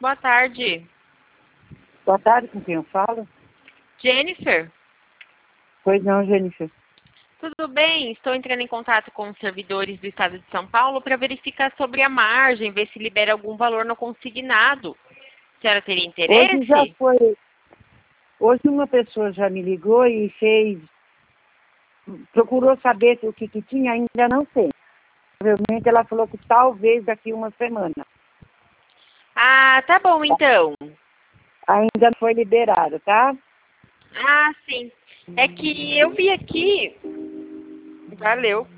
Boa tarde. Boa tarde, com quem eu falo? Jennifer? Pois não, Jennifer. Tudo bem? Estou entrando em contato com os servidores do Estado de São Paulo para verificar sobre a margem, ver se libera algum valor no consignado. A senhora teria interesse? Hoje já foi. Hoje uma pessoa já me ligou e procurou saber o que tinha, ainda não sei. Provavelmente ela falou que talvez daqui uma semana. Ah, tá bom então. Ainda não foi liberado, tá? Ah, sim. É que eu vi aqui. Valeu.